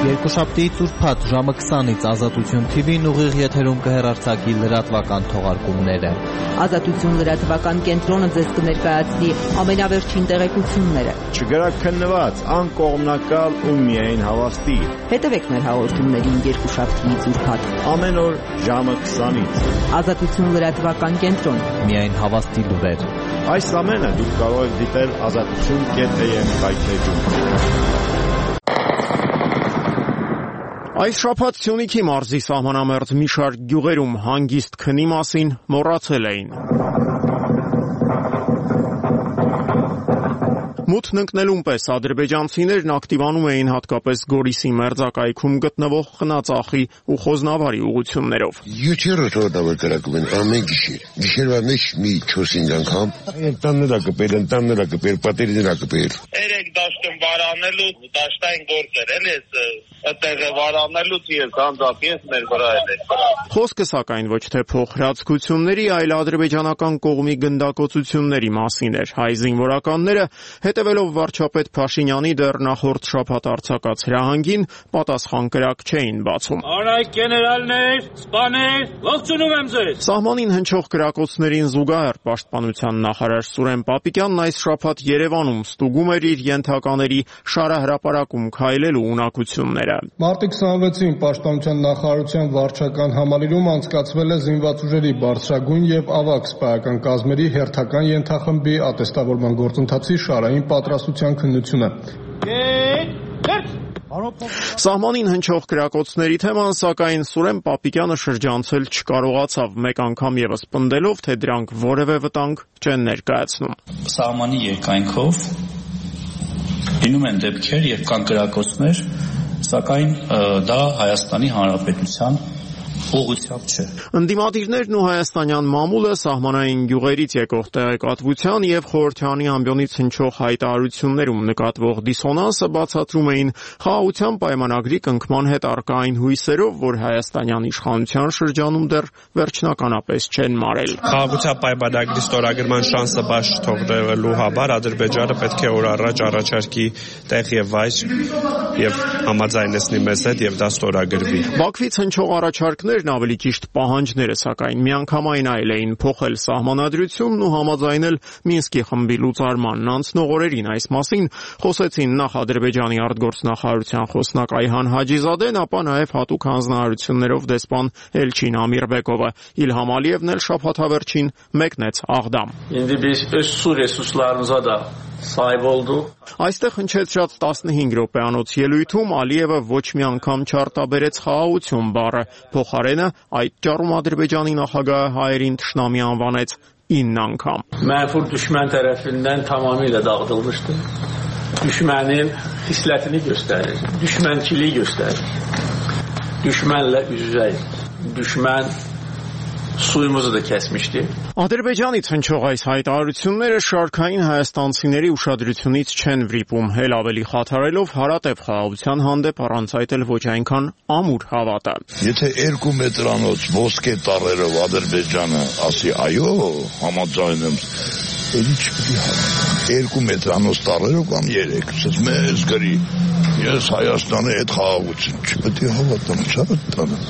Երկուշաբթի Ծուրփաթ ժամը 20-ից Ազատություն TV-ն ուղիղ եթերում կհեռարձակի լրատվական թողարկումները։ Ազատություն լրատվական կենտրոնը ձեզ կներկայացնի ամենավերջին տեղեկությունները։ Չգրաքննված, անկողմնակալ ու միայն հավաստի։ Հետևեք մեր հաղորդումներին Երկուշաբթի Ծուրփաթ Ամեն օր ժամը 20-ից։ Ազատություն լրատվական կենտրոն։ Միայն հավաստի լուրեր։ Այս ամենը դուք կարող եք դիտել azatutun.am կայքեջում։ Այս շաբաթ Սյունիքի մարզի սահմանամերձ մի շարք գյուղերում հանգիստ քնի մասին մոռացել էին։ Մութն ընկնելուն պես ադրբեջանցիներն ակտիվանում էին հատկապես Գորիսի մերձակայքում գտնվող Խնածախի ու Խոզնավարի ուղություններով։ 7-րդ օրն ավարտակում են ամեն գիշեր։ Գիշերվա մեջ մի 4-5 անգամ ընտանիքները կպեր, պատերիները կպեր։ Երեք դաշտում վարանելու, դաշտային գործեր, էլի այդտեղը վարանելուց ես անձամբ ես մեր վրա էլ։ Խոսքը սակայն ոչ թե փոխհրաձգությունների, այլ ադրբեջանական կողմի գնդակոծությունների մասին էր։ Հայ զինվորականները հետևելով վարչապետ Փաշինյանի դեռ նախորդ շաբաթ արձակած հրահանգին պատասխան կրակ չէին բացում։ Անայք գեներալներ, սպաներ, ողջունում եմ ձեզ։ Սահմանին հնչող կրակոցներին զուգահեռ պաշտպանության նախարար Սուրեն Պապիկյանն այս շաբաթ Երևանում ստուգում էր իր ենթակաների շարահրապարակում քայլելու ունակությունները։ Մարտի 26-ին Պաշտպանության նախարարության վարչական համալիրում անցկացվել է զինված ուժերի բարձրագույն եւ ավագ սպայական կազմերի հերթական ենթախմբի ատեստավորման գործընթացի շարային պատրաստության քննությունը։ Սահմանին հնչող կրակոցների թեման, սակայն Սուրեն Պապիկյանը շրջանցել չկարողացավ, մեկ անգամ եւս պնդելով, թե դրանք որևէ վտանգ չեն ներկայացնում։ Սահմանի երկայնքով լինում են դեպքեր, երբ կան կրակոցներ, սակայն դա Հայաստանի Հանրապետության ուղղությամբ չէ։ Ընդդիմադիրներն ու հայաստանյան մամուլը սահմանային գյուղերից եկող տեղեկատվության եւ խորհրդյանի ամբիոնից հնչող հայտարարություններում նկատվող դիսոնանսը բացատրում էին խաղաղության պայմանագրի կնքման հետ առկա այն հույսերով, որ հայաստանյան իշխանության շրջանում դեռ վերջնականապես չեն մարել։ Խաղաղության պայմանագրի ստորագրման շանսը բաց թողնելու համար Ադրբեջանը պետք է օր առաջ առաջարկի տեղ եւ վայր եւ համաձայնեցնի մեզ հետ եւ դա ստորագրվի։ Բաքվից հնչող առաջարկներն ավելի ճիշտ պահանջները, սակայն միանգամայն այլ էին փոխել սահմանադրությունն ու համաձայնել Մինսկի խմբի լուծարմանն անցնող օրերին այս մասին խոսեցին նախ Ադրբեջանի արտգործնախարարության խոսնակ Այհան Հաջիզադեն, ապա նաև հատուկ հանձնարարություններով դեսպան Էլչին Ամիրբեկովը։ Իլհամ Ալիևն էլ շաբաթավերջին մեկնեց Աղդամ։ Այստեղ հնչեցրած 15 րոպեանոց ելույթում Ալիևը ոչ մի անգամ չարտաբերեց խաղաղություն բառը, փոխարենը այդ ճառում Ադրբեջանի նախագահը հայերին թշնամի անվանեց 9 անգամ։ Mənfur düşmən tərəfindən tamamilə dağıdılmışdı. Düşmənin xislətini göstərir, düşmənçiliyi göstərir. Düşmənlə üz-üzəyik. Düşmən suyumuzu da kəsmişdi. Ադրբեջանից հնչող այս հայտարարությունները շարքային հայաստանցիների ուշադրությունից չեն վրիպում, էլ ավելի խաթարելով հարատև խաղաղության հանդեպ առանց այդ էլ ոչ այնքան ամուր հավատը։ Եթե 2 մետրանոց ոսկե տառերով Ադրբեջանը ասի այո, համաձայն եմ, էլի չպետք է 2 մետրանոց տառերով կամ 3, ասես մեզ գրի, ես Հայաստանի այդ խաղաղություն չպետք է հավատամ, չհավատամ։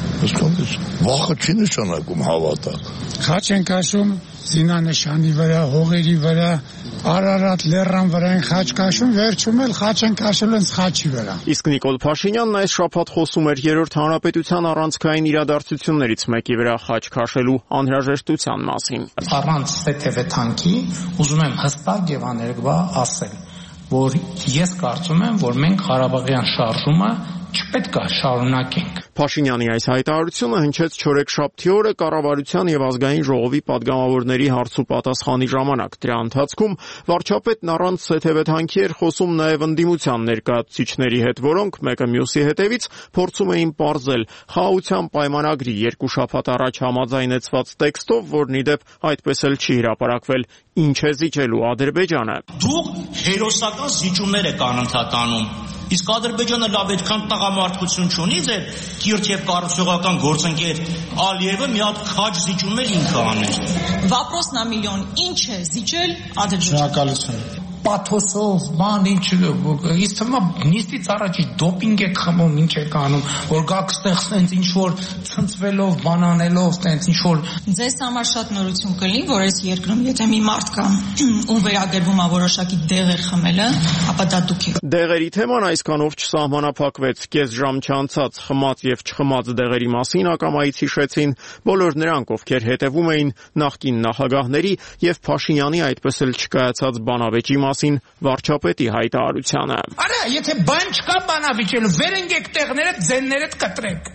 Վախը չի նշանակում հավատա։ Խաչ են կաշում զինանշանի վրա, հողերի վրա, Արարատ լեռան վրա են խաչ կաշում, վերջում էլ խաչ են կաշել են խաչի վրա։ Իսկ Նիկոլ Փաշինյանն այս շաբաթ խոսում էր Երրորդ հանրապետության առանցքային իրադարձություններից մեկի վրա խաչ քաշելու անհրաժեշտության մասին։ Առանց ՍԹՎ թանքի ուզում եմ հստակ եւ աներկբա ասել, որ ես կարծում եմ, որ մենք Ղարաբաղյան շարժումը չպետք է շարունակենք։ Փաշինյանի այս հայտարարությունը հնչեց չորեքշաբթի օրը կառավարության եւ ազգային ժողովի падգամավորների հարց ու պատասխանի ժամանակ։ Դրա ընթացքում վարչապետն առանց ՍԹՎ թանքի էր խոսում նաեւ ընդդիմության ներկայացուցիչների հետ, որոնք մեկը մյուսի հետևից փորձում էին պարզել խաղաղության պայմանագրի 2 շաբաթ առաջ համաձայնեցված տեքստով, որն ի դեպ այդպես էլ չի հրապարակվել, ինչ է զիջելու Ադրբեջանը։ Դուք հերոսական զիջումներ եք անընդհատանում։ Իսկ Ադրբեջանը լավ այդքան տղամարդկություն չունի ձեր կիրթ եւ կառուցողական գործընկեր Ալիևը մի հատ քաջ զիջում էր ինքը աներ։ Вопрос на миллион. Ինչ է զիջել Ադրբեջանը։ Շնորհակալություն։ պաթոսով, բան ինչ իսկ թվում է նիստից առաջ դոպինգ եք խմում, ինչ եք անում, որ գաք ստեղ սենց ինչ որ ցնցվելով, բանանելով, սենց ինչ որ ձեզ համար շատ նորություն կլինի, որ այս երկրում եթե մի մարդ կա, ում վերագրվում է որոշակի դեղեր խմելը, ապա դա դուք եք։ Դեղերի թեման այսքանով չսահմանափակվեց, կես ժամ չանցած խմած եւ չխմած դեղերի մասին ակամայից հիշեցին բոլոր նրանք, ովքեր հետևում էին նախկին նախագահների եւ Փաշինյանի այդպես էլ չկայացած բանավեճի մասին վարչապետի հայտարարությանը։ Արա, եթե բան չկա բանավիճելու, վերընկեք տեղները, ձենները կտրեք։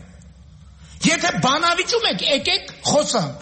Եթե բանավիճում եք, եկեք խոսանք։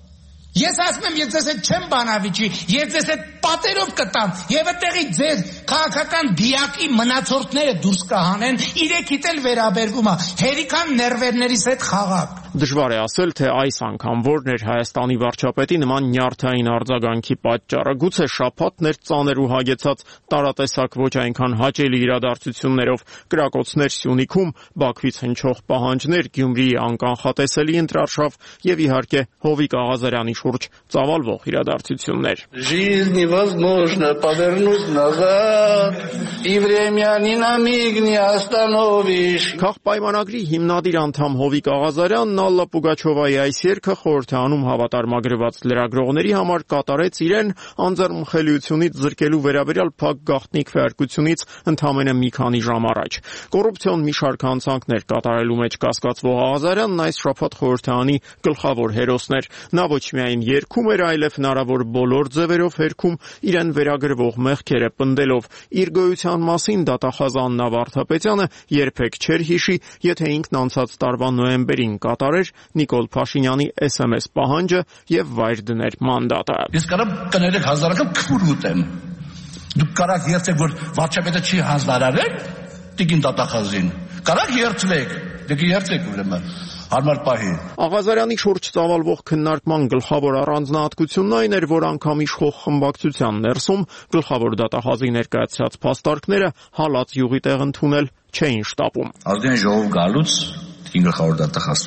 Ես ասում եմ, ես ձեզ հետ չեմ բանավիճի, ես ձեզ հետ պատերով կտամ եւ այդտեղի ձեր քաղաքական դիակի մնացորդները դուրս կհանեն, իրեքիդ էլ վերաբերվում է, հերիքան ներվերներիս հետ խաղակ։ Դժվար է ասել, թե այս անգամ որն էր Հայաստանի վարչապետի նման նյարդային արձագանքի պատճառը։ Գուցե շաբաթներ ծանր ու հագեցած տարատեսակ ոչ այնքան հաճելի իրադարձություններով, կրակոցներ Սյունիքում, Բաքվից հնչող պահանջներ, Գյումրիի անկանխատեսելի ընտրարշավ եւ իհարկե Հովիկ Աղազարյանի շուրջ ծավալվող իրադարձություններ։ Жизнь невозможно повернуть назад, и время ни на миг не остановишь։ Քաղաքպայմանագրի հիմնադիր անդամ Հովիկ Աղազարյանն Ալլա Պուգաչովայի այս երգը խորհրդանում հավատարմագրված լրագրողների համար կատարեց իրեն անձեռնմխելիությունից զրկելու վերաբերյալ փակ գաղտնի քվեարկությունից ընդամենը մի քանի ժամ առաջ։ Կոռուպցիոն մի շարք հանցանքներ կատարելու մեջ կասկածվող Աղազարյանն այս շաբաթ խորհրդանի գլխավոր հերոսն էր։ Նա ոչ միայն երգում էր, այլև հնարավոր բոլոր ձևերով հերքում իրեն վերագրվող մեղքերը պնդելով։ Իր գոյության մասին դատախազ Աննա Վարդապետյանը երբեք չէր հիշի, եթե ինքն անցած տարվա նոյեմբերին կատարեր Նիկոլ Փաշինյանի SMS պահանջը եւ վայր դներ մանդատը։ Ես կարամ կներեք հազարական քուր ուտեմ։ Դուք կարաք երթեք, որ վարչապետը չի հանձնարարել տիկին դատախազին։ Կարաք երթվեք, դուք երթեք ուրեմն։ Հարմար պահի։ Աղազարյանի շուրջ ծավալվող քննարկման գլխավոր առանձնահատկությունն այն էր, որ անգամ իշխող խմբակցության ներսում գլխավոր դատախազի ներկայացրած փաստարկները հալած յուղի տեղ ընդունել չէին շտապում։ Ազգային ժողով գալուց գլխավոր դատախազ։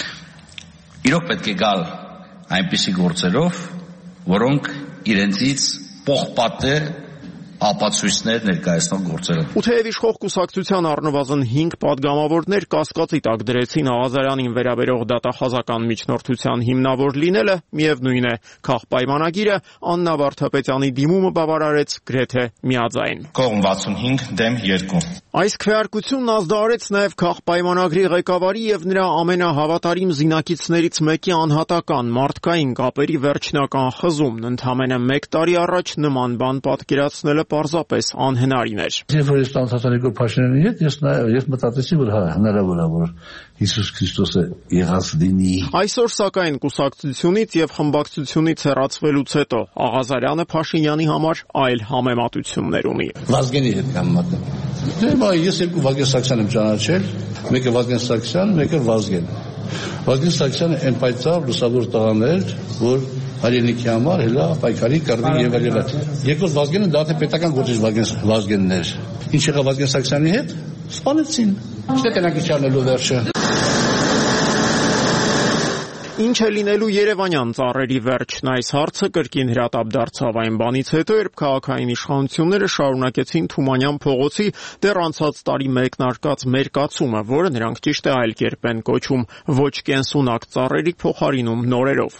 Իրոք պետք է գալ այնպիսի գործերով, որոնք իրենցից պողպատե ապացույցներ ներկայացնող գործերը։ Ու թեև իշխող կուսակցության առնվազն 5 падգամավորներ կասկածի տակ դրեցին Աղազարյանին վերաբերող դատախազական միջնորդության հիմնավոր լինելը, միևնույն է, քաղաքպայմանագիրը Աննա Վարդապետյանի դիմումը բավարարեց գրեթե միաձայն։ Կողմ 65 դեմ 2։ Այս քվեարկությունն ազդարարեց նաև քաղաքպայմանագրի ղեկավարի եւ նրա ամենահավատարիմ զինակիցներից մեկի անհատական մարդկային կապերի վերջնական խզումն։ Ընդամենը 1 տարի առաջ նման բան պատկերացնելը պարզապես անհնարին էր։ Երբ որ ես ստացա Նիկոլ Փաշինյանի հետ, ես մտածեցի, որ հնարավոր է, որ Հիսուս Քրիստոսը եղած լինի։ Այսօր սակայն կուսակցությունից եւ խմբակցությունից հեռացվելուց հետո Աղազարյանը Փաշինյանի համար այլ համեմատություններ ունի։ Վազգենի հետ համեմատեմ։ Դե ես երկու Վազգեն Սարգսյան եմ ճանաչել, մեկը Վազգեն Սարգսյան, մեկը Վազգեն։ Վազգեն Սարգսյանը այն պայծառ լուսավոր տղան էր, որ հայրենիքի համար հելա պայքարի կռվի եւ այլն։ Երկրորդ Վազգենը դա թե պետական գործիչ Վազգենն էր։ Ինչ եղավ Վազգեն Սարգսյանի հետ։ Սպանեցին։ Չէ՞ տենակի չանելու վերջը։ Ինչ է լինելու Երևանյան ծառերի վերջն, այս հարցը կրկին հրատապ դարձավ այն բանից հետո, երբ քաղաքային իշխանությունները շարունակեցին Թումանյան փողոցի դեռ անցած տարի մեկնարկած մերկացումը, որը նրանք ճիշտ է այլ կերպ են կոչում ոչ կենսունակ ծառերի փոխարինում նորերով։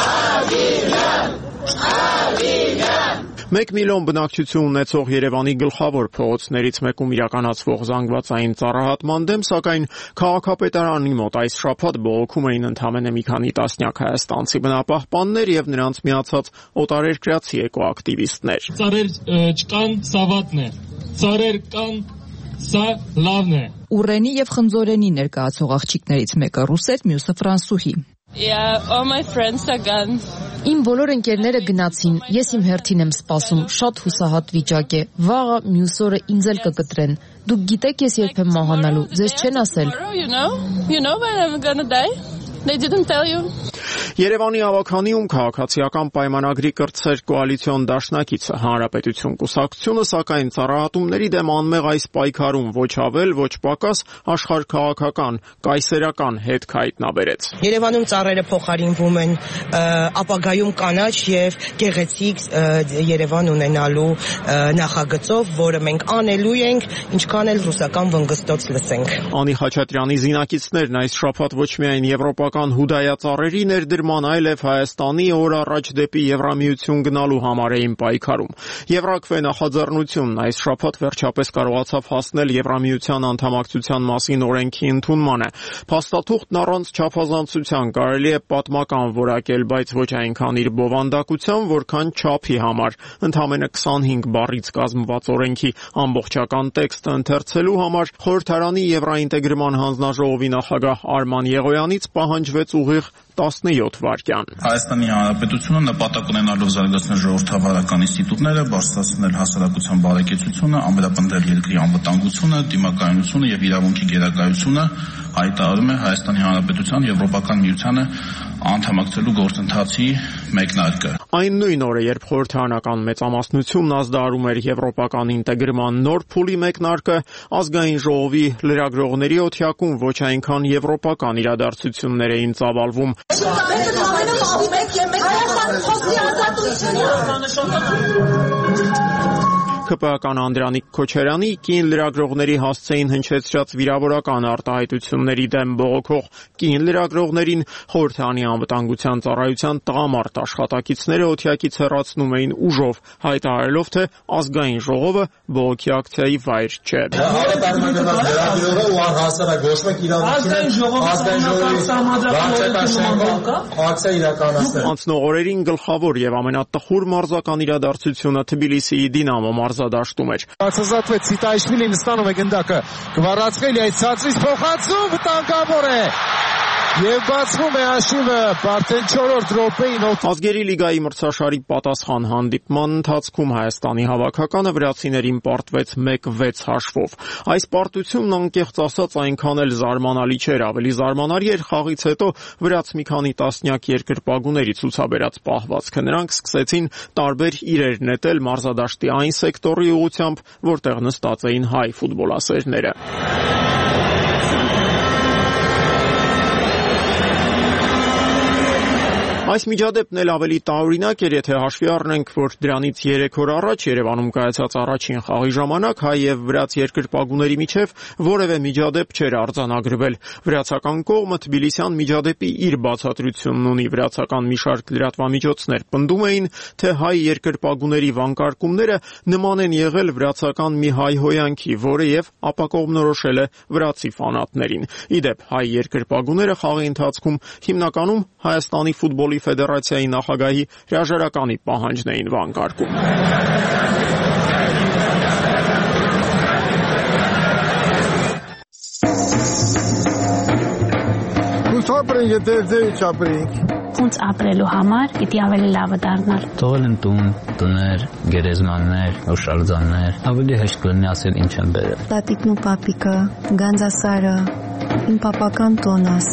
1 միլիոն բնակչություն ունեցող Երևանի գլխավոր փողոցներից մեկում իրականացվող զանգվածային ծառահատման դեմ, սակայն քաղաքապետարանի մոտ այս շաբաթ բողոքում էին ընդամենը մի քանի տասնյակ հայաստանցի բնապահպաններ եւ նրանց միացած օտարերկրացի էկոակտիվիստներ։ Ծառեր չկան, սավատն է։ Ծառեր կան, սա լավն է։ Ուռենի եւ խնձորենի ներկայացող աղջիկներից մեկը ռուս էր, մյուսը ֆրանսուհի։ All my friends are gone. Իմ բոլոր ընկերները գնացին, ես իմ հերթին եմ սպասում, շատ հուսահատ վիճակ է, վաղը մյուս օրը ինձ էլ կկտրեն, դուք գիտեք ես երբ եմ մահանալու, ձեզ չեն ասել։ You know when I'm gonna die? They didn't tell you. Երևանի ավագանիում քաղաքացիական պայմանագրի կրտսեր կոալիցիոն դաշնակիցը Հանրապետություն կուսակցությունը, սակայն ծառայատումների դեմ անմեղ այս պայքարում ոչ ավել, ոչ պակաս աշխարհքաղաքական, կայսերական հետք հայտնաբերեց։ Երևանում ծառերը փոխարինվում են ապագայում կանաչ եւ գեղեցիկ Երևան ունենալու նախագծով, որը մենք անելու ենք, ինչքան էլ ռուսական վնգստոց լսենք։ Անի Խաչատրյանի զինակիցներն այս շաբաթ ոչ միայն եվրոպական հուդայածառերի ներդրման, այլև Հայաստանի օր առաջ դեպի Եվրամիություն գնալու համար էին պայքարում։ Եվրաքվե նախաձեռնությունն այս շաբաթ վերջապես կարողացավ հասնել Եվրամիության անդամակցության մասին օրենքի ընդունմանը։ Փաստաթուղթն առանց չափազանցության կարելի է պատմական որակել, բայց ոչ այնքան իր բովանդակության, որքան չափի համար։ Ընդամենը 25 բառից կազմված օրենքի ամբողջական տեքստը ընթերցելու համար խորհրդարանի Եվրաինտեգրման հանձնաժողովի նախագահ Արման Եղոյանից պահանջվեց ուղիղ 17 վայրկյան։ Հայաստանի Հանրապետությունը նպատակ ունենալով զարգացնել ժողովրդավարական ինստիտուտները, բարձրացնել հասարակության բարեկեցությունը, ամրապնդել երկրի անվտանգությունը, դիմակայունությունը եւ իրավունքի գերակայությունը, հայտարարում է Հայաստանի Հանրապետության Եվրոպական միությանը անդամակցելու գործընթացի մեկնարկը։ Այն նույն օրը, երբ խորհրդարանական մեծամասնությունն ազդարում էր եվրոպական ինտեգրման նոր փուլի մեկնարկը, ազգային ժողովի լրագրողների օթյակում ոչ այնքան եվրոպական իրադարձություններ էին ծավալվում։ ԿՊԱ-ական Անդրանիկ Քոչարյանի կին լրագրողների հասցեին հնչեցրած վիրավորական արտահայտությունների դեմ բողոքող կին լրագրողներին խորհրդարանի անվտանգության ծառայության տղամարդ աշխատակիցները օթյակից հեռացնում էին ուժով, հայտարարելով, թե ազգային ժողովը բողոքի ակցիայի վայր չէ։ Անցնող օրերին գլխավոր եւ ամենատխուր մարզական իրադարձությունը Թբիլիսիի Դինամո մարզադաշտում էր։ Բացազատվեց Սիտայիշվիլին, ստանում է գնդակը, Կվարացխելիայի ցածրից փոխանցում, վտանգավոր է։ Եվ բացվում է հաշիվը արդեն 4-րդ րոպեին։ Ազգերի լիգայի մրցաշարի պատասխան հանդիպման ընթացքում Հայաստանի հավաքականը վրացիներին պարտվեց 1-6 հաշվով։ Այս պարտությունն անկեղծ ասած այնքան էլ զարմանալի չէր, ավելի զարմանալի էր խաղից հետո վրաց մի քանի տասնյակ երկրպագուների ցուցաբերած պահվածքը։ Նրանք սկսեցին տարբեր իրեր նետել մարզադաշտի այն սեկտորի ուղղությամբ, որտեղ նստած էին հայ ֆուտբոլասերները։ Այս միջադեպն էլ ավելի տարօրինակ էր, եթե հաշվի առնենք, որ դրանից 3 օր առաջ Երևանում կայացած առաջին խաղի ժամանակ հայ եւ վրաց երկրպագուների միջև որևէ միջադեպ չէր արձանագրվել։ Վրացական կողմը Թբիլիսյան միջադեպի իր բացատրությունն ունի։ Վրացական մի շարք լրատվամիջոցներ պնդում էին, թե հայ երկրպագուների վանկարկումները նման են եղել վրացական մի հայ հոյանքի, որը եւ ապակողմնորոշել է վրացի ֆանատներին։ Իդեպ հայ երկրպագուները խաղի ընթացքում հիմնականում Հայաստանի ֆուտբոլի ֆեդերացիայի նախագահի հրաժարականի պահանջն էին վանկարկում։ Ոնց ապրելու համար պիտի ավելի լավը դառնալ։ Թողել են տուն, տներ, գերեզմաններ, հուշարձաններ, ավելի հեշտ կլինի ասել ինչ են բերել։ Տատիկն ու պապիկը, Գանձասարը, իմ պապական տոնս։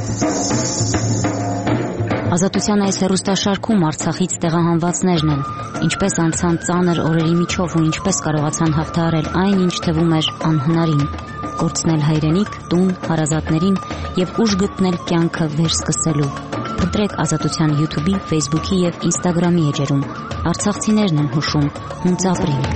Ազատության այս հեռուստաշարքում Արցախից տեղահանվածներն են, ինչպես անցան ծանր օրերի միջով ու ինչպես կարողացան հաղթահարել այն, ինչ թվում էր անհնարին, կորցնել հայրենիք, տուն, հարազատներին եւ ուժ գտնել կյանքը վերսկսելու։ Փնտրեք Ազատության YouTube-ի, Facebook-ի եւ Instagram-ի էջերում։ Արցախցիներն են հուշում, ոնց ապրենք։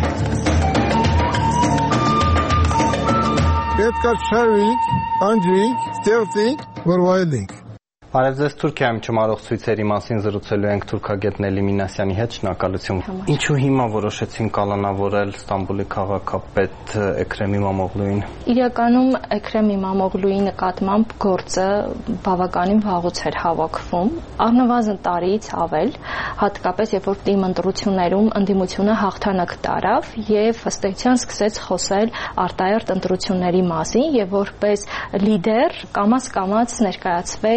Պետք է շարվենք, անջրենք, ստեղծենք, որ վայելենք։ Բարև ձեզ, Թուրքիայում չմարող ցույցերի մասին զրուցելու ենք թուրքագետ Նելի Մինասյանի հետ, շնորհակալություն։ Ինչու հիմա որոշեցին կալանավորել Ստամբուլի քաղաքապետ Էքրեմ Իմամօղլուին։ Իրականում Էքրեմ Իմամօղլուի նկատմամբ գործը բավականին վաղուց էր հավաքվում, առնվազն տարիից ավել, հատկապես երբ որ թիմ ընտրություններում ընդդիմությունը հաղթանակ տարավ եւ ըստ էության սկսեց խոսել արտահերտ ընտրությունների մասին եւ որպես լիդեր կամաց-կամաց ներկայացվեց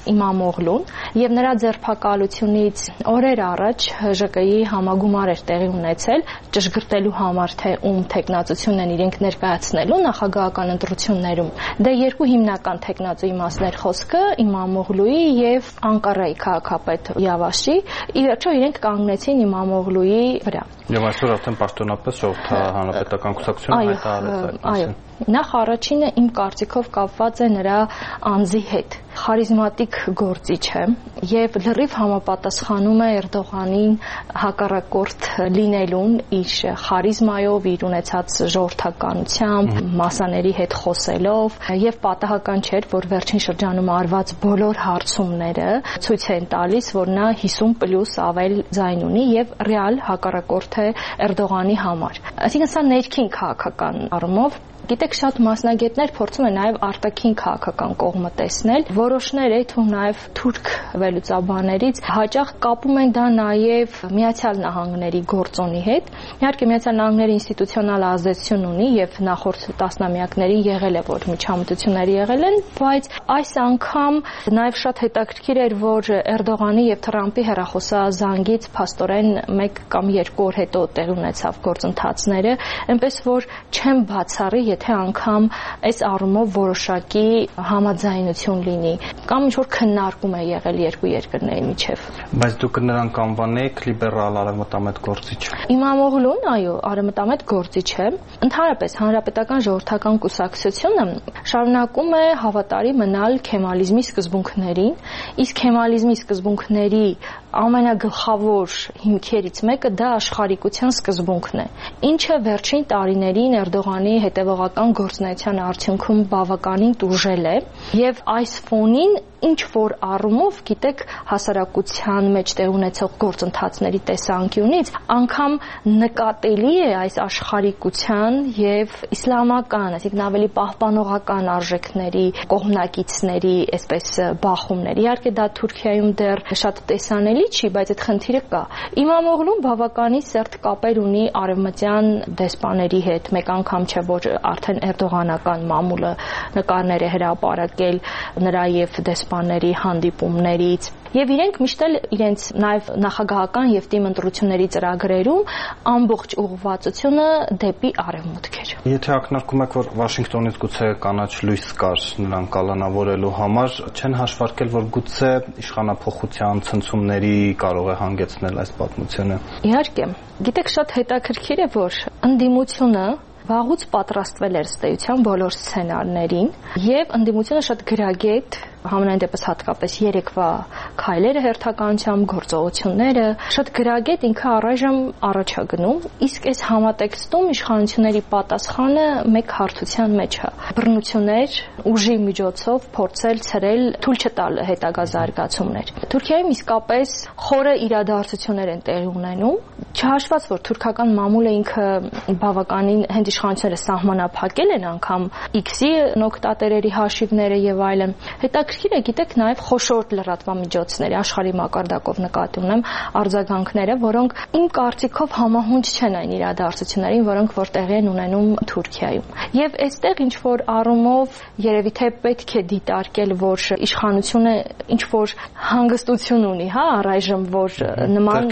Իմամօղլուն եւ նրա ձերբակալությունից օրեր առաջ ԺԿ-ի համագումար էր տեղի ունեցել ճշգրտելու համար թե ում թեկնածությունն են իրենք ներկայացնելու նախագահական ընտրություններում։ Դե երկու հիմնական թեկնածուի մասներ խոսքը Իմամօղլուի եւ Անկարայի քաղաքապետ Յավաշի, ի վերջո իրենք կանգնեցին Իմամօղլուի վրա։ Եվ այսօր արդեն պաշտոնապես Ժողովրդահանրապետական կուսակցությունը հայտարարեց այդ։ Նախ առաջինը իմ կարծիքով կապված է նրա անձի հետ։ Խարիզմատիկ գործիչ է եւ լրիվ համապատասխանում է Էրդողանին հակառակորդ լինելուն իր խարիզմայով, իր ունեցած ժողովրդականությամբ, մասաների հետ խոսելով եւ պատահական չէր, որ վերջին շրջանում արված բոլոր հարցումները ցույց են տալիս, որ նա 50+ ավել ձայն ունի եւ ռեալ հակառակորդ է Էրդողանի համար։ Այսինքն սա ներքին քաղաքական առումով Գիտեք, շատ մասնագետներ փորձում են նաև արտաքին քաղաքական կողմը տեսնել, որոշները թվում նաև թուրք վերլուծաբաններից հաճախ կապում են դա նաև Միացյալ Նահանգների գործոնի հետ։ Իհարկե Միացյալ Նահանգները ինստիտուցիոնալ ազդեցություն ունի եւ նախորդ տասնամյակներին եղել է, որ միջամտություններ եղել են, բայց այս անգամ նաև շատ հետաքրքիր էր, որ Էրդողանի եւ Թրամփի հեռախոսազանգից փաստորեն 1 կամ 2 օր հետո տեղի ունեցավ գործընթացները, այնպես որ չեմ բացառի, եթե անգամ այս առումով որոշակի համաձայնություն լինի կամ ինչ-որ քննարկում է եղել երկու երկրների միջև։ Բայց դուք նրան կանվանեիք լիբերալ արևմտամետ գործիչ։ Իմամօղլուն, այո, արևմտամետ գործիչ է։ Ընդհանրապես Հանրապետական ժողովրդական կուսակցությունը շարունակում է հավատարի մնալ քեմալիզմի սկզբունքներին, իսկ քեմալիզմի սկզբունքների ամենագլխավոր հիմքերից մեկը դա աշխարհիկության սկզբունքն է, ինչը վերջին տարիներին Էրդողանի հետևողական գործունեության արդյունքում բավականին տուժել է եւ այս ֆոնին ինչ որ առումով, գիտեք, հասարակության մեջ տեղ ունեցող գործընթացների տեսանկյունից անգամ նկատելի է այս աշխարհիկության եւ իսլամական, այսինքն ավելի պահպանողական արժեքների կողմնակիցների այսպես բախումներ։ Իհարկե դա Թուրքիայում դեռ շատ տեսանելի չի, բայց այդ խնդիրը կա։ Իմամօղլուն բավականին սերտ կապեր ունի արևմտյան դեսպաների հետ, մեկ անգամ չէ, որ արդեն էրդողանական մամուլը նկարներ է հրապարակել նրա եւ դեսպանների հանդիպումներից եւ իրենք միշտ էլ իրենց նաեւ նախագահական եւ թիմ ընտրությունների ծրագրերում ամբողջ ուղղվածությունը դեպի արևմուտք էր։ Եթե ակնարկում եք, որ Վաշինգտոնից գուցե կանաչ լույս կար նրան կալանավորելու համար, չեն հաշվարկել, որ գուցե իշխանափոխության ցնցումների կարող է հանգեցնել այս պատմությունը։ Իհարկե, գիտեք, շատ հետաքրքիր է, որ ընդդիմությունը վաղուց պատրաստվել էր ըստ էության բոլոր սցենարներին եւ ընդդիմությունը շատ գրագետ համենայն դեպս հատկապես երեկվա քայլերը հերթականությամբ գործողությունները շատ գրագետ ինքը առայժմ առաջ է գնում, իսկ այս համատեքստում իշխանությունների պատասխանը մեկ հարթության մեջ է։ Բռնություններ, ուժի միջոցով փորձել ցրել, թույլ չտալ հետագա զարգացումներ։ Թուրքիայում իսկապես խորը իրադարձություններ են տեղի ունենում, չհաշված որ թուրքական մամուլը ինքը բավականին հենց իշխանությունները սահմանափակել են անգամ X-ի նոկտատերերի հաշիվները եւ այլն։ Հետաքրքիր է, գիտեք, նաև խոշոր լրատվամիջոցների աշխարհի մակարդակով նկատի ունեմ արձագանքները, որոնք իմ կարծիքով համահունչ չեն այն իրադարձություններին, որոնք որ տեղի են ունենում Թուրքիայում։ Եվ այստեղ ինչ որ առումով երևի թե պետք է դիտարկել, որ իշխանությունը ինչ որ հանգստություն ունի, հա, առայժմ որ նման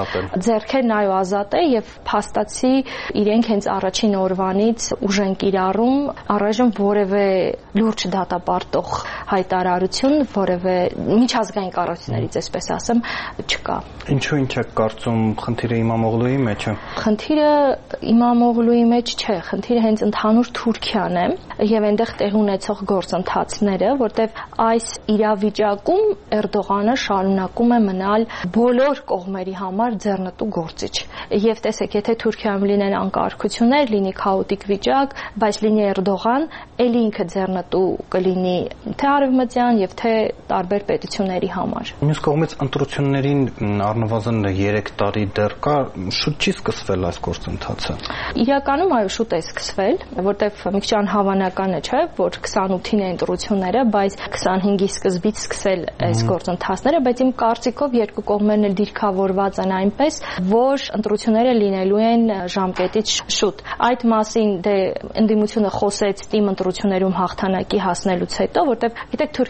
ձեռքերն այո ազատ է եւ փաստացի իրենք հենց առաջին օրվանից ուժ են կիրառում, առայժմ որևէ լուրջ դատապարտող հայտարարություն որևէ միջազգային կառույցներից, այսպես ասեմ, չկա։ Ինչու ինչ եք կարծում, խնդիրը Իմամօղլուի մեջ է։ Խնդիրը Իմամօղլուի մեջ չէ, խնդիրը հենց ընդհանուր Թուրքիան է եւ այնտեղ տեղ ունեցող գործընթացները, որտեղ այս իրավիճակում Էրդողանը շարունակում է մնալ բոլոր կողմերի համար ձեռնտու գործիչ։ Եվ տեսեք, եթե Թուրքիայում լինեն անկարգություններ, լինի քաոտիկ վիճակ, բայց լինի Էրդողան, ելի ինքը ձեռնտու կլինի թե արևմտյան եւ թե տարբեր պետությունների համար։ Մյուս կողմից ընտրություններին առնվազն 3 տարի դեռ կա, շուտ չի սկսվել այս գործընթացը։ Իրականում այո, շուտ է սկսվել, որտեղ մի քիչ անհավանական է, չէ, որ 28-ին է ընտրությունները, բայց 25-ի սկզբից սկսել այս գործընթացները, բայց իմ կարծիքով երկու կողմերն էլ դիրքավորված են այնպես, որ ընտրությունները լինելու են ժամկետից շուտ։ Այդ մասին դե ընդդիմությունը խոսեց թիմ ընտրություններում հաղթանակի հասնելուց հետո, որտեղ գիտեք Թուրքիա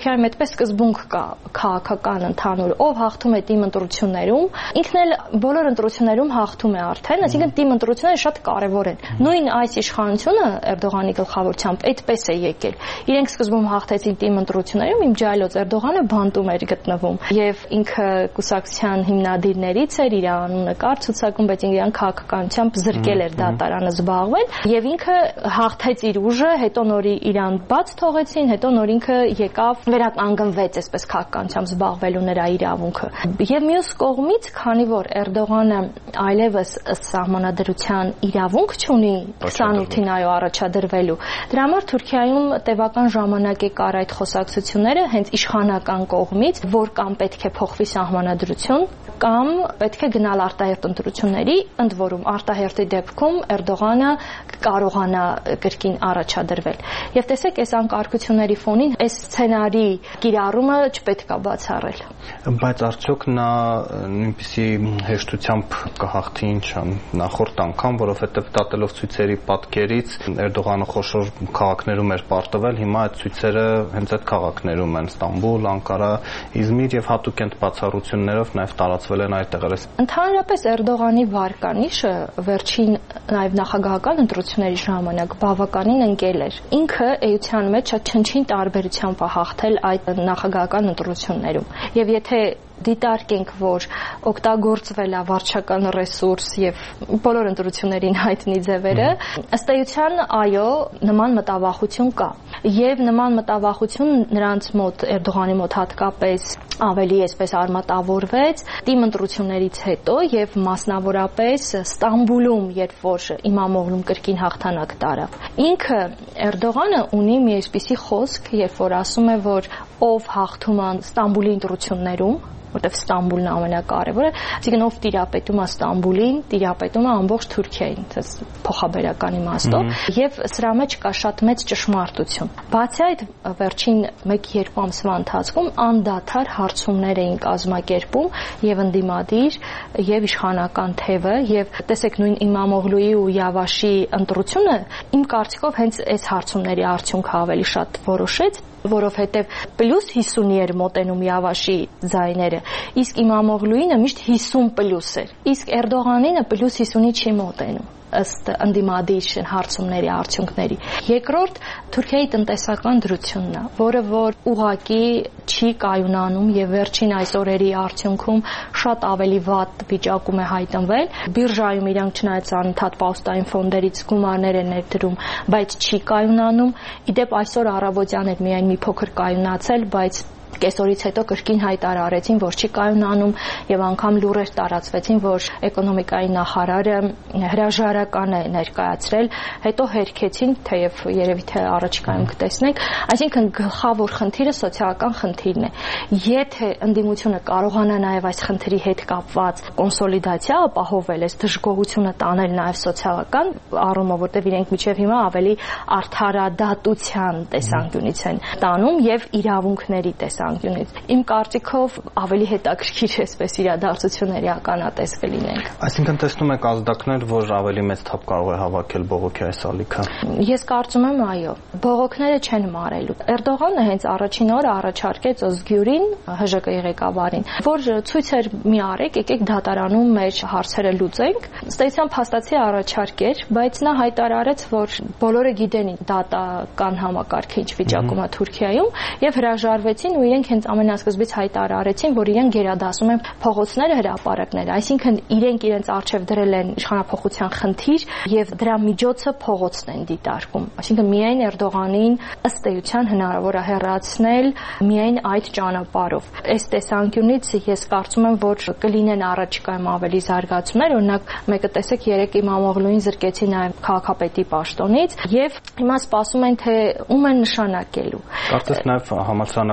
Թուրքիայում այդպես սկզբունք կա քաղաքական ընդհանուր, ով հաղթում է թիմ ընտրություններում, ինքն էլ բոլոր ընտրություններում հաղթում է արդեն, այսինքն թիմ ընտրությունները շատ կարևոր են։ Նույն այս իշխանությունը Էրդողանի գլխավորությամբ այդպես է եկել։ Իրենք սկզբում հաղթեցին թիմ ընտրություններում, իմ ջայլոց Էրդողանը բանտում էր գտնվում, եւ ինքը կուսակցության հիմնադիրներից էր, իր անունը կար ցուցակում, բայց իրան քաղաքականությամբ զրկել էր դատարանը զբաղվել, եւ ինքը հաղթեց իր ուժը, հետո նորի իրան բաց թողեցին, հետո նոր ինքը եկավ վերականգնվեց այսպես քաղաքականությամբ զբաղվելու նրա իրավունքը։ Եվ մյուս կողմից, քանի որ Էրդողանը այլևս սահմանադրության իրավունք չունի 28-ին առաջադրվելու, դրա համար Թուրքիայում տևական ժամանակ է կար այդ խոսակցությունները հենց իշխանական կողմից, որ կամ պետք է փոխվի սահմանադրություն, կամ պետք է գնալ արտահերթ ընտրությունների, ընդ որում արտահերթի դեպքում Էրդողանը կարողանա կրկին առաջադրվել։ Եվ տեսեք, այս անկարգությունների ֆոնին այս սցենարի կիրառումը չպետք է բացառել։ Բայց արդյոք նա նույնպիսի հեշտությամբ կհաղթի ինչ նախորդ անգամ, որովհետև դատելով ցույցերի պատկերից Էրդողանը խոշոր քաղաքներում էր պարտվել, հիմա այդ ցույցերը հենց այդ քաղաքներում են՝ Ստամբուլ, Անկարա, Իզմիր եւ հատուկ այդ բացառություններով նաեւ տարածվել են այդտեղ։ Ընդհանրապես Էրդողանի վարկանիշը վերջին նաեւ նախագահական ընտրությունների ժամանակ բավականին ընկել էր։ Ինքը էության մեջ չնչին տարբերությամբ է հաղթել այդ նախագահական ընտրություններում։ Եվ եթե դիտարկենք, որ օգտագործվել է վարչական ռեսուրս եւ բոլոր ընտրություններին հայտնի ձևերը, ըստ էության այո, նման մտավախություն կա։ Եվ նման մտավախություն նրանց մոտ Էրդողանի մոտ հատկապես ավելի այսպես արմատավորվեց թիմ ընտրություններից հետո եւ մասնավորապես Ստամբուլում, երբ որ Իմամօղլուն կրկին հաղթանակ տարավ։ Ինքը Էրդողանը ունի մի այսպիսի խոսք, երբ որ ասում է, որ ով հաղթում է Ստամբուլի ընտրություններում, որտեղ Ստամբուլն ամենակարևորը, այսինքն ով տիրապետում է Ստամբուլին, տիրապետում է ամբողջ Թուրքիային, դա փոխաբերական իմաստով, եւ սրա մեջ կա շատ մեծ ճշմարտություն։ Բացի այդ, վերջին 1-2 ամսվա ընթացքում անդադար հարցումներ էին կազմակերպում եւ ընդդիմադիր եւ իշխանական թևը, եւ տեսեք նույն Իմամօղլուի ու Յավաշի ընտրությունը իմ կարծիքով հենց այս հարցումների արդյունքը ավելի շատ որոշեց, որովհետև պլյուս 50-ի էր մոտենում Յավաշի ձայները, իսկ Իմամօղլուինը միշտ 50+ էր, իսկ Էրդողանինը պլյուս 50-ի չի մոտենում ըստ ընդդիմադիր հարցումների արդյունքների։ Երկրորդ Թուրքիայի տնտեսական դրությունն է, որը որ ուղղակի չի կայունանում եւ վերջին այս օրերի արդյունքում շատ ավելի վատ վիճակում է հայտնվել։ Բիրժայում իրանք չնայած անընդհատ պաուստային ֆոնդերից գումարներ են ներդրում, բայց չի կայունանում։ Իդեպ այսօր առավոտյան էր միայն մի փոքր կայունացել, բայց կեսօրից հետո կրկին հայտարարեցին, որ չի կայունանում եւ անգամ լուրեր տարածվեցին, որ էկոնոմիկայի նախարարը հրաժարական է ներկայացրել, հետո հերքեցին, թեև երևի թե առաջիկայում կտեսնենք, այսինքն գլխավոր խնդիրը սոցիալական խնդիրն է։ Եթե ընդդիմությունը կարողանա նաեւ այս խնդրի հետ կապված կոնսոլիդացիա ապահովել, այս դժգոհությունը տանել նաեւ սոցիալական առումով, որտեղ իրենք միջև հիմա ավելի արդարադատության տեսանկյունից են տանում եւ իրավունքների տեսանկյունից։ Իմ կարծիքով ավելի հետաքրքիր էսպես իրադարձությունների ականատես կլինենք։ Այսինքն տեսնում եք ազդակներ, որ ավելի մեծ թափ կարող է հավաքել բողոքի այս ալիքը։ Ես կարծում եմ այո, բողոքները չեն մարելու։ Էրդողանը հենց առաջին օրը առաջարկեց Օզգյուրին, ՀԺԿ-ի ղեկավարին, որ ցույցեր մի արեք, եկեք դատարանում մեր հարցերը լուծենք։ Ըստ էության փաստացի առաջարկ էր, բայց նա հայտարարեց, որ բոլորը գիտեն դատական համակարգը ինչ վիճակում է Թուրքիայում եւ հրաժարվեցին ու իրենք հենց ամենասկզբից հայտարարեցին, որ իրենք գերադասում են փողոցները, հրապարակները, այսինքն իրենց արժև դրել են իշխանափոխության խնդիր եւ դրա միջոցը փողոցն են դիտարկում։ Այսինքն միայն Էրդողանին ըստ էության հնարավոր է հեռացնել միայն այդ ճանապարհով։ Այս տեսանկյունից ես կարծում եմ, որ կլինեն առաջիկայում ավելի զարգացումներ, օրինակ մեկը տեսեք երեք Իմամօղլուին զրկեցին նաեւ քաղաքապետի պաշտոնից եւ հիմա սպասում են թե ում են նշանակելու։ Կարծես նաեւ համալսարանական դիպլոմ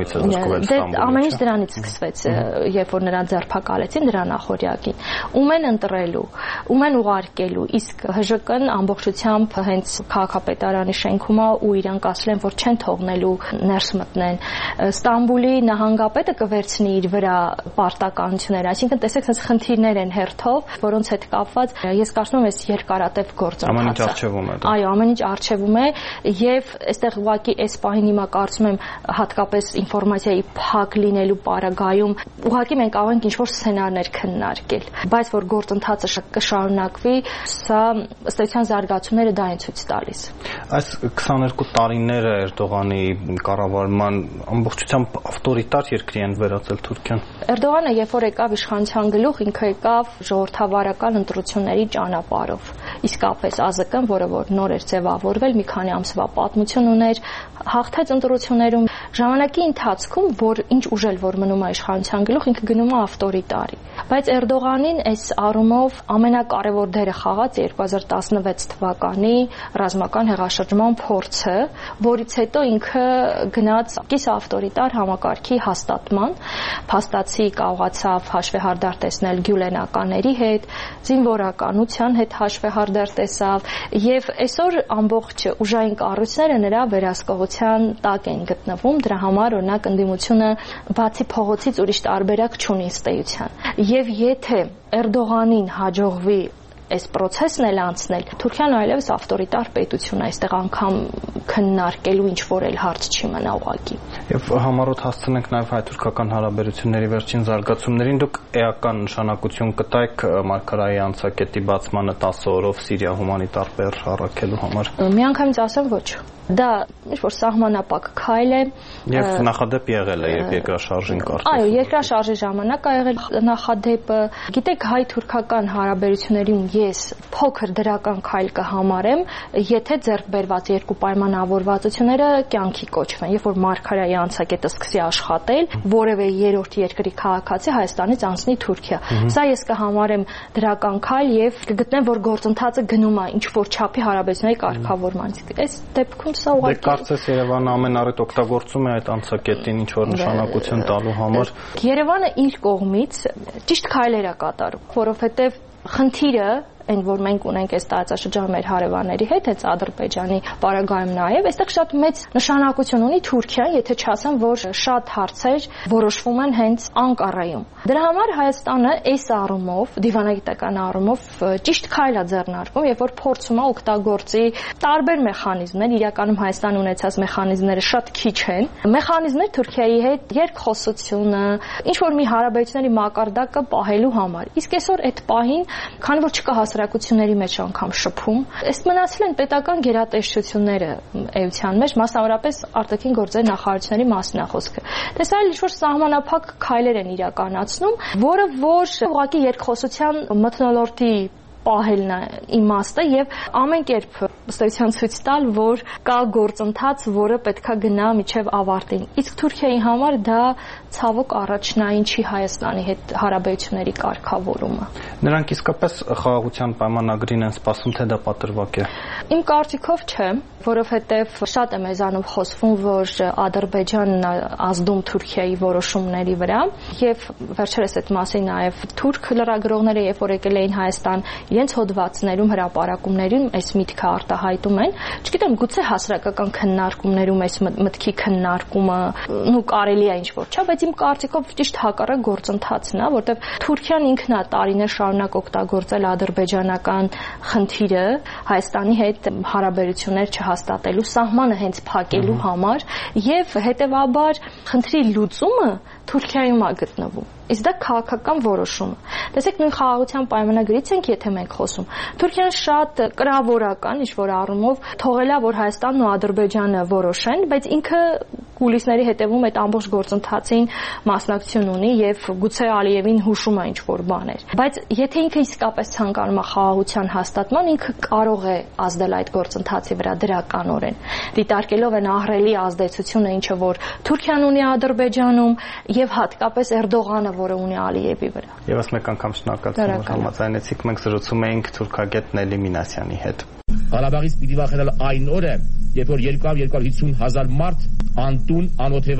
կողմից է զրկվել Ստամբուլը։ Ամեն ինչ դրանից սկսվեց, երբ որ նրան ձերբակալեցին դրա նախօրյակին։ Ում են ընտրելու, ում են ուղարկելու, իսկ ՀԺԿ-ն ամբողջությամբ հենց քաղաքապետարանի շենքում է ու իրանք ասել են, որ չեն թողնելու ներս մտնեն։ Ստամբուլի նահանգապետը կվերցնի իր վրա պարտականությունները, այսինքն տեսեք, sense խնդիրներ են հերթով, որոնց հետ կապված ես կարծում եմ այս երկարատև գործընթացը։ Ամեն ինչ արժևում է։ Այո, ամեն ինչ արժևում է եւ այստեղ ուղղակի այս պահին հիմա կարծում եմ հատկապես ինֆորմացիայի փակ լինելու պարագայում ուղղակի մենք կարող ենք ինչ-որ սցենարներ քննարկել, բայց որ գործընթացը կշարունակվի, սա ըստ էության զարգացումները դա են ցույց տալիս։ Այս 22 տարիները Էրդողանի կառավարման ամբողջությամբ ավտորիտար երկրի են վերածել Թուրքիան։ Էրդողանը երբ որ եկավ իշխանության գլուխ, ինքը եկավ ժողովրդավարական ընտրությունների ճանապարհով։ Իսկապես ԱԶԿ-ն, որը որ նոր էր ձևավորվել, մի քանի ամսվա պատմություն ուներ, հաղթեց ընտրություններում ժամանակի ընթացքում, որ ինչ ուժել որ մնում է իշխանության գլուխ, ինքը գնում է ավտորիտարի։ Բայց Էրդողանին այս առումով ամենակարևոր դերը խաղաց 2016 թվականի ռազմական հեղաշրջման փորձը, որից հետո ինքը գնաց կիս ավտորիտար համակարգի հաստատման, փաստացի կարողացավ հաշվեհարդար տեսնել գյուլենականների հետ, զինվորականության հետ հաշվեհարդար տեսավ, եւ այսօր ամբողջ ուժային կառույցները նրա վերահսկողության տակ են գտնվում, դրա համար օրինակ ընդդիմությունը բացի փողոցից ուրիշ տարբերակ չունի ըստ էության։ Եվ եթե Էրդողանին հաջողվի այս process-ն էլ անցնել, Թուրքիան այլևս ավտորիտար պետություն է, այստեղ անգամ քննարկելու ինչ որ էլ հարց չի մնա ուղղակի։ Եվ համառոտ հասցնենք նաև հայ-թուրքական հարաբերությունների վերջին զարգացումներին, դուք էական նշանակություն կտայք Մարգարայի անցակետի բացմանը 10 օրով Սիրիա հումանիտար բեռ առաքելու համար։ Միանգամից ասեմ ոչ։ Դա ինչ-որ սահմանապակ քայլ է։ Եվ նախադեպ եղել է, երբ երկրաշարժին կարծես։ Այո, երկրաշարժի ժամանակ ա եղել նախադեպը։ Գիտեք, հայ-թուրքական հարաբերություններում ես փոքր դրական քայլ կհամարեմ, եթե ձեռք բերված երկու պայմանավորվածությունները կյանքի կոչվեն, երբ որ Մարգարայի անցակետը սկսի աշխատել, որևէ երրորդ երկրի քաղաքացի Հայաստանից անցնի Թուրքիա։ Սա ես կհամարեմ դրական քայլ եւ կգտնեմ, որ գործընթացը գնում է ինչ որ չափի հարաբերությունների կարգավորման։ Այս դեպքում սա ուղղակի Դե կարծես Երևանը ամեն առիթ օգտագործում է այդ անցակետին ինչ որ նշանակություն տալու համար։ Երևանը իր կողմից ճիշտ քայլեր է կատարում, որովհետեւ խնդիրը այն որ մենք ունենք այս տարածաշրջանում մեր հարևանների հետ, հենց Ադրբեջանի պարագայում նաև, այստեղ շատ մեծ նշանակություն ունի Թուրքիան, եթե չասեմ, որ շատ հարցեր որոշվում են հենց Անկարայում։ Դրա համար Հայաստանը այս առումով, դիվանագիտական առումով ճիշտ քայլ է ձեռնարկում, երբ որ փորձում է օգտագործի տարբեր մեխանիզմներ, իրականում Հայաստանը ունեցած մեխանիզմները շատ քիչ են, մեխանիզմներ Թուրքիայի հետ երկխոսությունը, ինչ որ մի հարաբերությունների մակարդակը պահելու համար։ Իսկ այսօր այդ պահին, քանի որ չկա հասարակությունների մեջ անգամ շփում, ըստ մնացել են պետական գերատեսչությունները էության մեջ, մասնավորապես արտաքին գործերի նախարարությունների մասին է խոսքը։ Դες այլ ինչ-որ սահմանափակ քայլեր են իրականացնում, որը որ ուղղակի երկխոսության մթնոլորտի պահելն է իմաստը եւ ամեն կերպ ըստ էության ցույց տալ, որ կա գործընթաց, որը պետքա գնա միջև ավարտին։ Իսկ Թուրքիայի համար դա ցավոք առաջնային չի Հայաստանի հետ հարաբերությունների կարգավորումը։ Նրանք իսկապես խաղաղության պայմանագրին են սպասում, թե դա պատրվակ է։ Իմ կարծիքով չէ, որովհետեւ շատ է մեզանով խոսվում, որ Ադրբեջանն ազդում Թուրքիայի որոշումների վրա եւ վերջերս այդ մասին նաեւ թուրք լրագրողները երբ որ եկել էին Հայաստան իրենց հոդվածներում հրապարակումներում այս միտքը արտահայտում են, չգիտեմ, գուցե հասարակական քննարկումներում այս մտքի քննարկումը կարելի է ինչ-որ, չէ, բայց իմ կարծիքով ճիշտ հակառակ գործընթացն է, որտեղ Թուրքիան ինքն է տարիներ շարունակ օգտագործել ադրբեջանական խնդիրը Հայաստանի հետ հարաբերություններ չհաստատելու, սահմանը հենց փակելու համար եւ հետեւաբար խնդրի լուծումը Թուրքիայում է գտնվում։ Իսկ դա քաղաքական որոշում է։ Տեսեք, նույն խաղաղության պայմանագրից ենք, եթե մենք խոսում։ Թուրքիան շատ կրավորական ինչ-որ առումով թողել է, որ Հայաստանն ու Ադրբեջանը որոշեն, բայց ինքը կուլիսների հետևում այդ ամբողջ գործընթացին մասնակցություն ունի եւ գուցե Ալիևին հուշում է ինչ-որ բաներ։ Բայց եթե ինքը իսկապես ցանկանում է խաղաղության հաստատման, ինքը կարող է ազդել այդ գործընթացի վրա դրականորեն, դիտարկելով այն ահռելի ազդեցությունը, ինչը որ Թուրքիան ունի Ադրբեջանում եւ հատկապես Էրդողանը, որը ունի Ալիևի վրա։ Եվս մեկ անգամ շնորհակալություն, որ համաձայնեցիք, մենք զրուցում էինք թուրքագետ Նելի Մինասյանի հետ։ Ղարաբաղից պիտի վախենալ այն օրը, երբ որ 200-250 հազար մարդ անտուն, անօթևան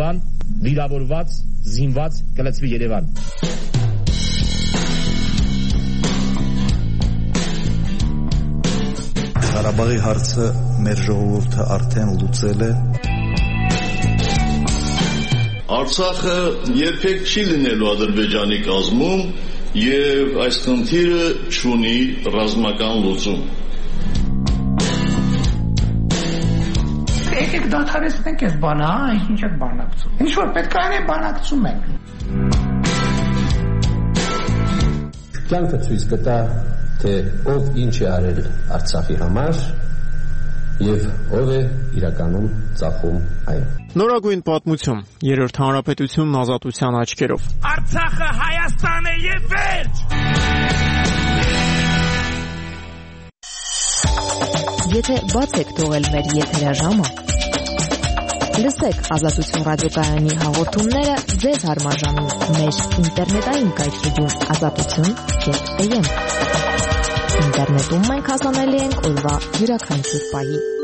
վիրավորված, զինված կլցվի Երևան։ Ղարաբաղի հարցը մեր ժողովուրդը արդեն լուծել է։ Արցախը երբեք չի լինելու Ադրբեջանի կազմում եւ այս խնդիրը չունի ռազմական լուծում։ Եկեք դադարեցնենք այս բանը, ինչ եք բանակցում։ Ինչ որ պետք է անենք, բանակցում ենք։ Կյանքը ցույց կտա, թե ով ինչ է արել Արցախի համար եւ ով է իրականում ծախում այն։ Նորագույն պատմություն, Երրորդ հանրապետությունն ազատության աչքերով։ Արցախը Հայաստան է եւ վերջ։ Եթե բաց եք թողել մեր եթերաժամը, լսեք Ազատություն ռադիոկայանի հաղորդումները ձեզ հարմարժանում մեր ինտերնետային կայքեջում azatutun.am։ Ինտերնետում մենք հասանելի ենք օրվա յուրաքանչյուր պահի։